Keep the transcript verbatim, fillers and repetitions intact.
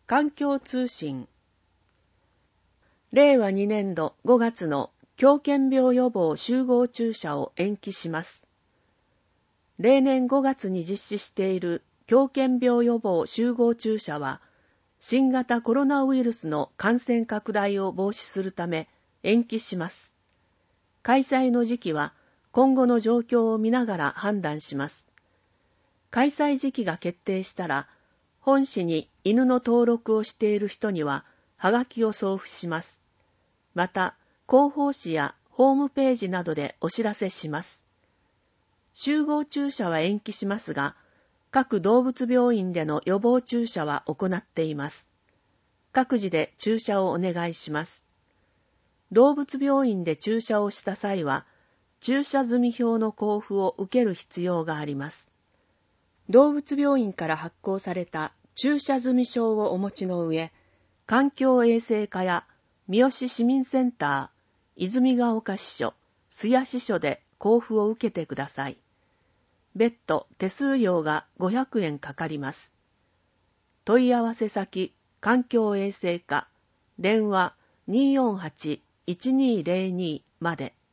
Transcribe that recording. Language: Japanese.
環境通信。れいわにねんどごがつの狂犬病予防集合注射を延期します。例年ごがつに実施している狂犬病予防集合注射は、新型コロナウイルスの感染拡大を防止するため延期します。開催の時期は今後の状況を見ながら判断します。開催時期が決定したら、本市に犬の登録をしている人には、はがきを送付します。また、広報誌やホームページなどでお知らせします。集合注射は延期しますが、各動物病院での予防注射は行っています。各自で注射をお願いします。動物病院で注射をした際は、注射済票の交付を受ける必要があります。動物病院から発行された注射済証をお持ちの上、環境衛生課や三好市民センター、泉ヶ丘支所、須谷支所で交付を受けてください。別途手数料がごひゃくえんかかります。問い合わせ先、環境衛生課、電話 にーよんはち いちにーぜろに まで。